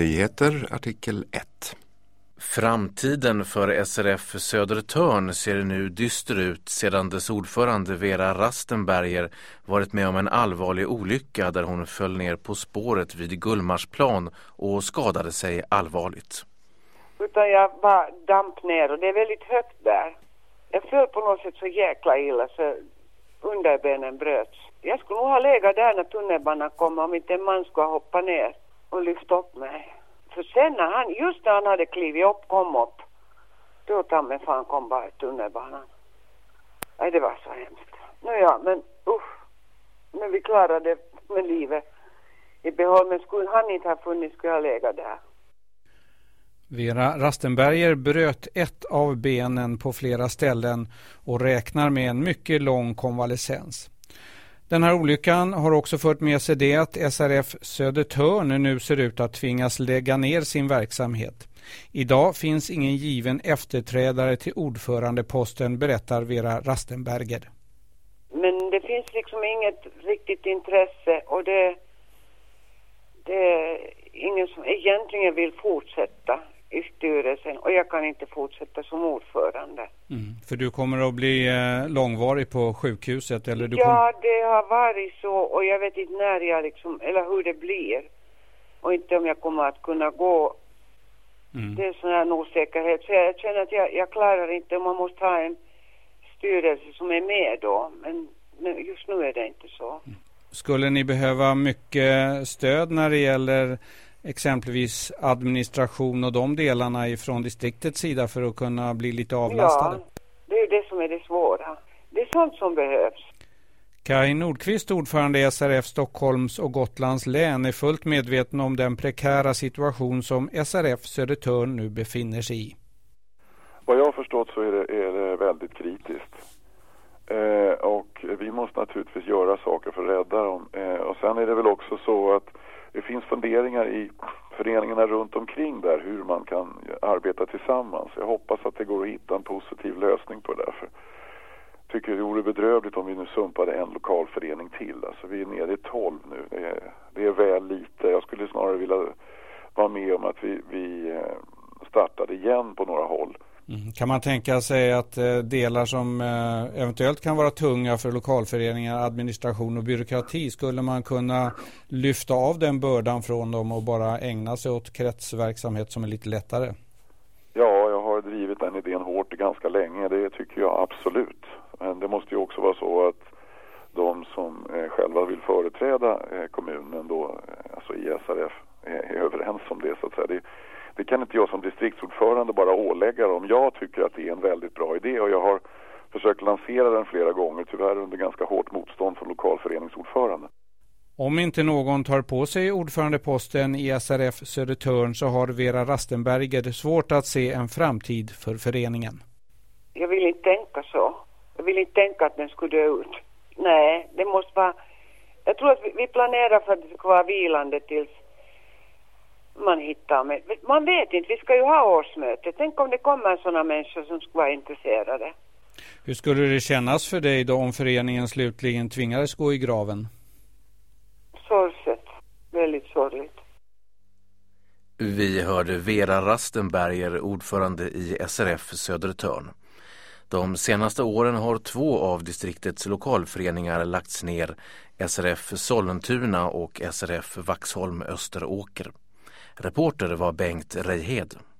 Nyheter, artikel 1. Framtiden för SRF Södertörn ser nu dyster ut sedan dess ordförande Vera Rastenberger varit med om en allvarlig olycka där hon föll ner på spåret vid Gullmarsplan och skadade sig allvarligt. Utan jag bara damp ner och det är väldigt högt där. Jag föll på något sätt så jäkla illa så underbenen bröts. Jag skulle nog ha legat där när tunnelbanan kom om inte en man skulle hoppa ner och lyfta upp mig. För sen just när han hade klivit upp, kom upp, då kom bara tunnelbanan. Nej, det var så hemskt. Nåja, men men vi klarade med livet i behåll. Men skulle han inte ha funnits skulle jag lägga där. Vera Rastenberger bröt ett av benen på flera ställen och räknar med en mycket lång konvalescens. Den här olyckan har också fört med sig det att SRF Södertörn nu ser ut att tvingas lägga ner sin verksamhet. Idag finns ingen given efterträdare till ordförandeposten, berättar Vera Rastenberger. Men det finns liksom inget riktigt intresse och det är ingen som egentligen vill fortsätta i styrelsen och jag kan inte fortsätta som ordförande. För du kommer att bli långvarig på sjukhuset? Eller du ja, det har varit så och jag vet inte när jag eller hur det blir och inte om jag kommer att kunna gå. Det är sån här osäkerhet så jag känner att jag klarar inte om man måste ha en styrelse som är med då, men just nu är det inte så. Skulle ni behöva mycket stöd när det gäller exempelvis administration och de delarna ifrån distriktets sida för att kunna bli lite avlastade? Ja, det är det som är det svåra. Det är sånt som behövs. Kaj Nordqvist, ordförande i SRF Stockholms och Gotlands län, är fullt medveten om den prekära situation som SRF Södertörn nu befinner sig i. Vad jag har förstått så är det väldigt kritiskt. Och vi måste naturligtvis göra saker för att rädda dem. Och sen är det väl också så att det finns funderingar i föreningarna runt omkring där hur man kan arbeta tillsammans. Jag hoppas att det går att hitta en positiv lösning på det. För jag tycker det vore bedrövligt om vi nu sumpade en lokal förening till. Alltså vi är nere i 12 nu. Det är väl lite. Jag skulle snarare vilja vara med om att vi startade igen på några håll. Kan man tänka sig att delar som eventuellt kan vara tunga för lokalföreningar, administration och byråkrati, skulle man kunna lyfta av den bördan från dem och bara ägna sig åt kretsverksamhet som är lite lättare? Ja, jag har drivit den idén hårt ganska länge, det tycker jag absolut. Men det måste ju också vara så att de som själva vill företräda kommunen då, alltså i SRF, är överens om det så att säga. Det kan inte jag som distriktsordförande bara ålägga dem. Jag tycker att det är en väldigt bra idé och jag har försökt lansera den flera gånger, tyvärr under ganska hårt motstånd från lokalföreningsordförande. Om inte någon tar på sig ordförandeposten i SRF Södertörn så har Vera Rastenberger svårt att se en framtid för föreningen. Jag vill inte tänka så. Jag vill inte tänka att den skulle dö ut. Nej, det måste vara... Jag tror att vi planerar för att det ska vara vilande tills man hittar med. Man vet inte, vi ska ju ha årsmöte. Tänk om det kommer sådana människor som ska vara intresserade. Hur skulle det kännas för dig då om föreningen slutligen tvingades gå i graven? Sorgset. Väldigt sorgligt. Vi hörde Vera Rastenberger, ordförande i SRF Södertörn. De senaste åren har 2 av distriktets lokalföreningar lagts ner, SRF Sollentuna och SRF Vaxholm Österåker. Reporter var Bengt Reihed.